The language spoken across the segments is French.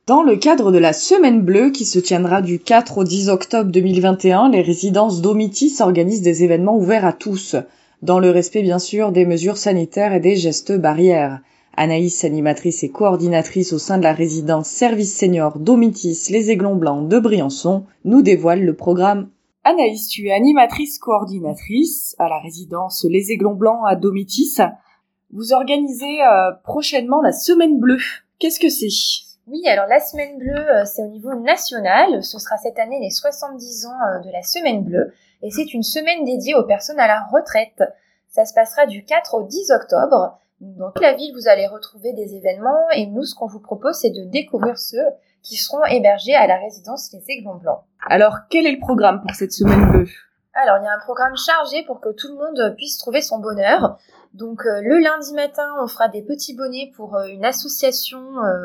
Dans le cadre de la Semaine Bleue qui se tiendra du 4 au 10 octobre 2021, les résidences Domitis organisent des événements ouverts à tous, dans le respect bien sûr des mesures sanitaires et des gestes barrières. Anaïs, animatrice et coordinatrice au sein de la résidence Service Senior Domitis Les Aiglons Blancs de Briançon, nous dévoile le programme. Anaïs, tu es animatrice coordinatrice à la résidence Les Aiglons Blancs à Domitis. Vous organisez prochainement la Semaine Bleue. Qu'est-ce que c'est ? Oui, alors la Semaine Bleue, c'est au niveau national. Ce sera cette année les 70 ans de la Semaine Bleue. Et c'est une semaine dédiée aux personnes à la retraite. Ça se passera du 4 au 10 octobre. Dans toute la ville, vous allez retrouver des événements. Et nous, ce qu'on vous propose, c'est de découvrir ceux qui seront hébergés à la résidence Les Aiglons Blancs. Alors, quel est le programme pour cette Semaine Bleue ? Alors, il y a un programme chargé pour que tout le monde puisse trouver son bonheur. Donc, le lundi matin, on fera des petits bonnets pour une association.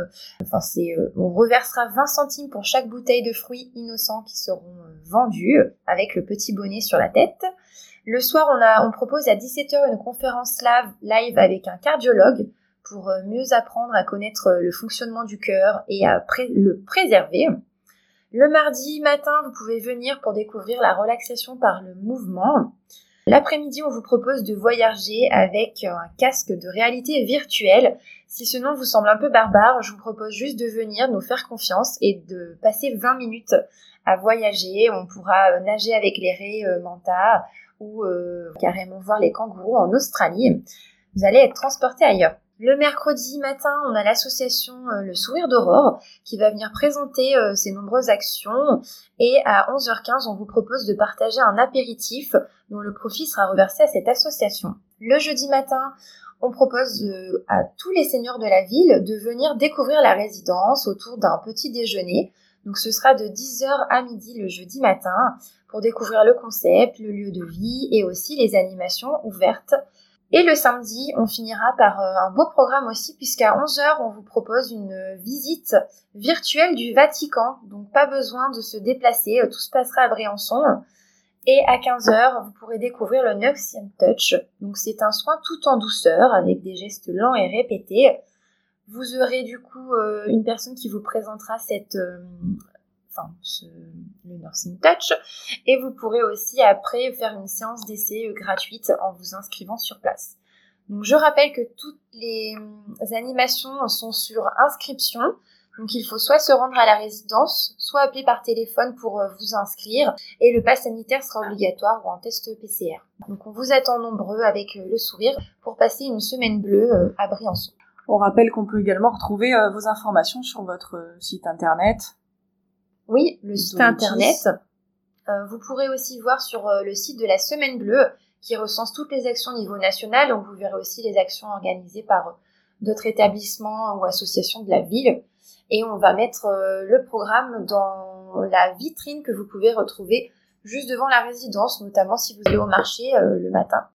On reversera 20 centimes pour chaque bouteille de fruits innocents qui seront vendus avec le petit bonnet sur la tête. Le soir, on propose à 17h une conférence live avec un cardiologue pour mieux apprendre à connaître le fonctionnement du cœur et à le préserver. Le mardi matin, vous pouvez venir pour découvrir la relaxation par le mouvement. L'après-midi, on vous propose de voyager avec un casque de réalité virtuelle. Si ce nom vous semble un peu barbare, je vous propose juste de venir nous faire confiance et de passer 20 minutes à voyager. On pourra nager avec les raies manta ou carrément voir les kangourous en Australie. Vous allez être transporté ailleurs. Le mercredi matin, on a l'association Le Sourire d'Aurore qui va venir présenter ses nombreuses actions et à 11h15, on vous propose de partager un apéritif dont le profit sera reversé à cette association. Le jeudi matin, on propose à tous les seniors de la ville de venir découvrir la résidence autour d'un petit déjeuner. Donc ce sera de 10h à midi le jeudi matin pour découvrir le concept, le lieu de vie et aussi les animations ouvertes. Et le samedi, on finira par un beau programme aussi, puisqu'à 11h, on vous propose une visite virtuelle du Vatican. Donc, pas besoin de se déplacer, tout se passera à Briançon. Et à 15h, vous pourrez découvrir le Nursing Touch. Donc, c'est un soin tout en douceur, avec des gestes lents et répétés. Vous aurez du coup une personne qui vous présentera le Nursing Touch, et vous pourrez aussi après faire une séance d'essai gratuite en vous inscrivant sur place. Donc je rappelle que toutes les animations sont sur inscription, donc il faut soit se rendre à la résidence, soit appeler par téléphone pour vous inscrire, et le pass sanitaire sera obligatoire ou un test PCR. Donc on vous attend nombreux avec le sourire pour passer une semaine bleue à Briançon. On rappelle qu'on peut également retrouver vos informations sur votre site internet. Oui, le site internet. Vous pourrez aussi voir sur le site de la Semaine Bleue qui recense toutes les actions au niveau national. Donc vous verrez aussi les actions organisées par d'autres établissements ou associations de la ville. Et on va mettre le programme dans la vitrine que vous pouvez retrouver juste devant la résidence, notamment si vous allez au marché le matin.